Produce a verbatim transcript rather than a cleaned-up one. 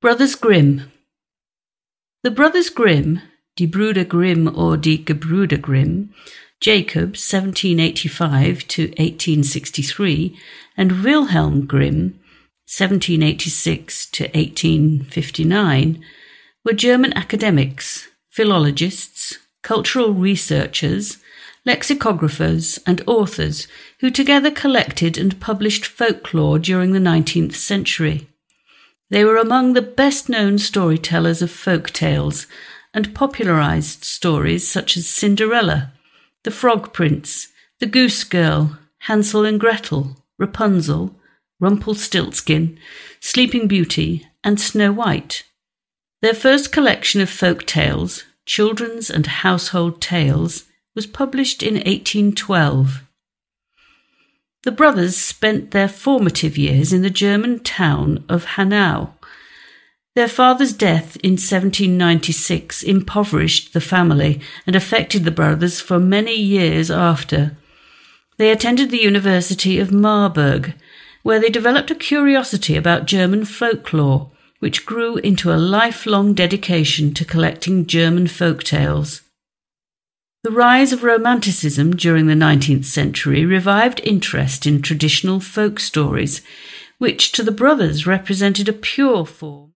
Brothers Grimm. The Brothers Grimm, Die Brüder Grimm or Die Gebrüder Grimm, Jacob seventeen eighty-five to eighteen sixty-three, and Wilhelm Grimm seventeen eighty-six to eighteen fifty-nine, were German academics, philologists, cultural researchers, lexicographers and authors who together collected and published folklore during the nineteenth century. They were among the best-known storytellers of folk tales and popularized stories such as Cinderella, The Frog Prince, The Goose Girl, Hansel and Gretel, Rapunzel, Rumpelstiltskin, Sleeping Beauty, and Snow White. Their first collection of folk tales, Children's and Household Tales, was published in eighteen twelve. The brothers spent their formative years in the German town of Hanau. Their father's death in seventeen ninety-six impoverished the family and affected the brothers for many years after. They attended the University of Marburg, where they developed a curiosity about German folklore, which grew into a lifelong dedication to collecting German folk tales. The rise of Romanticism during the nineteenth century revived interest in traditional folk stories, which to the brothers represented a pure form